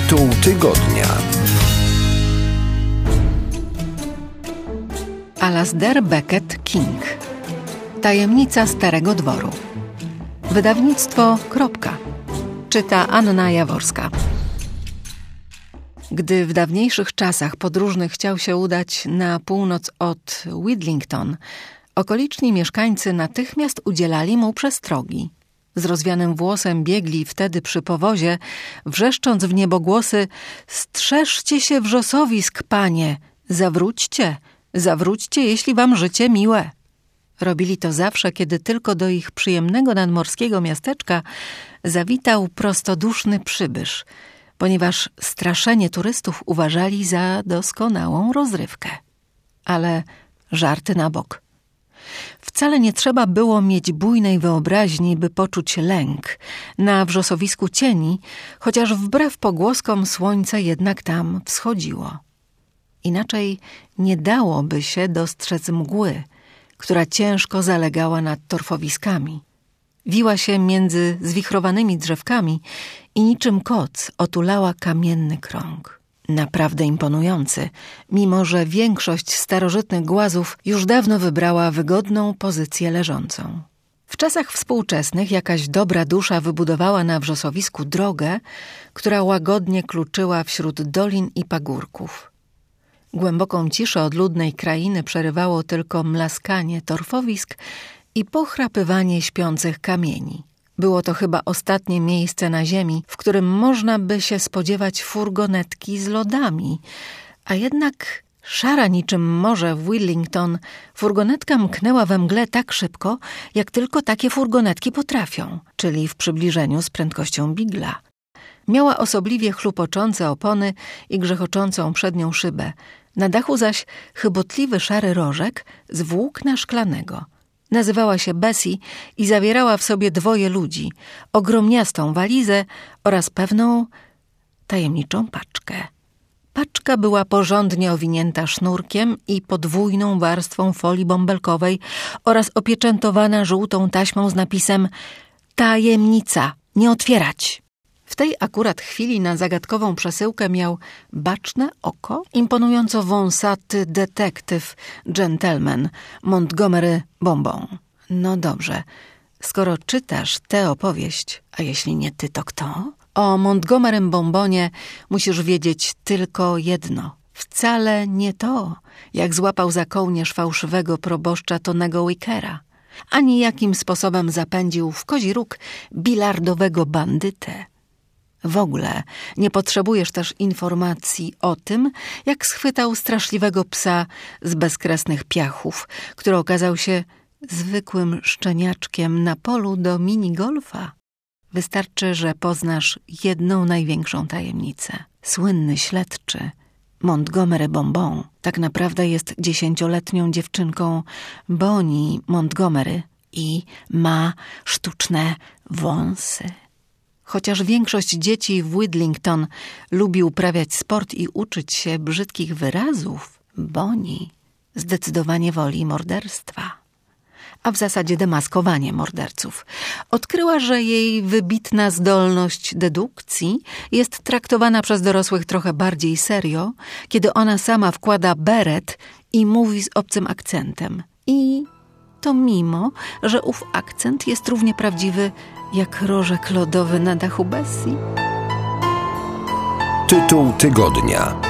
Tytuł tygodnia. Alasdair Beckett King. Tajemnica Starego Dworu. Wydawnictwo Kropka. Czyta Anna Jaworska. Gdy w dawniejszych czasach podróżny chciał się udać na północ od Widlington, okoliczni mieszkańcy natychmiast udzielali mu przestrogi. Z rozwianym włosem biegli wtedy przy powozie, wrzeszcząc w niebogłosy: „Strzeżcie się wrzosowisk, panie! Zawróćcie, jeśli wam życie miłe!” Robili to zawsze, kiedy tylko do ich przyjemnego nadmorskiego miasteczka zawitał prostoduszny przybysz, ponieważ straszenie turystów uważali za doskonałą rozrywkę. Ale żarty na bok. Wcale nie trzeba było mieć bujnej wyobraźni, by poczuć lęk na wrzosowisku cieni, chociaż wbrew pogłoskom słońce jednak tam wschodziło. Inaczej nie dałoby się dostrzec mgły, która ciężko zalegała nad torfowiskami. Wiła się między zwichrowanymi drzewkami i niczym koc otulała kamienny krąg. Naprawdę imponujący, mimo że większość starożytnych głazów już dawno wybrała wygodną pozycję leżącą. W czasach współczesnych jakaś dobra dusza wybudowała na wrzosowisku drogę, która łagodnie kluczyła wśród dolin i pagórków. Głęboką ciszę odludnej krainy przerywało tylko mlaskanie torfowisk i pochrapywanie śpiących kamieni. Było to chyba ostatnie miejsce na ziemi, w którym można by się spodziewać furgonetki z lodami, a jednak szara niczym morze w Widlington, furgonetka mknęła we mgle tak szybko, jak tylko takie furgonetki potrafią, czyli w przybliżeniu z prędkością bigla. Miała osobliwie chlupoczące opony i grzechoczącą przednią szybę, na dachu zaś chybotliwy szary rożek z włókna szklanego. Nazywała się Bessie i zawierała w sobie dwoje ludzi, ogromniastą walizę oraz pewną tajemniczą paczkę. Paczka była porządnie owinięta sznurkiem i podwójną warstwą folii bąbelkowej oraz opieczętowana żółtą taśmą z napisem „Tajemnica, nie otwierać”. W tej akurat chwili na zagadkową przesyłkę miał baczne oko imponująco wąsaty detektyw gentleman Montgomery Bombon. No dobrze, skoro czytasz tę opowieść, a jeśli nie ty, to kto? O Montgomerym Bombonie musisz wiedzieć tylko jedno. Wcale nie to, jak złapał za kołnierz fałszywego proboszcza Tonego Wickera, ani jakim sposobem zapędził w kozi róg bilardowego bandytę. W ogóle nie potrzebujesz też informacji o tym, jak schwytał straszliwego psa z bezkresnych piachów, który okazał się zwykłym szczeniaczkiem na polu do minigolfa. Wystarczy, że poznasz jedną największą tajemnicę. Słynny śledczy Montgomery Bombon tak naprawdę jest 10-letnią dziewczynką Bonnie Montgomery i ma sztuczne wąsy. Chociaż większość dzieci w Widlington lubi uprawiać sport i uczyć się brzydkich wyrazów, Bonnie zdecydowanie woli morderstwa, a w zasadzie demaskowanie morderców. Odkryła, że jej wybitna zdolność dedukcji jest traktowana przez dorosłych trochę bardziej serio, kiedy ona sama wkłada beret i mówi z obcym akcentem. I to mimo, że ów akcent jest równie prawdziwy jak rożek lodowy na dachu Bessie. Tytuł tygodnia.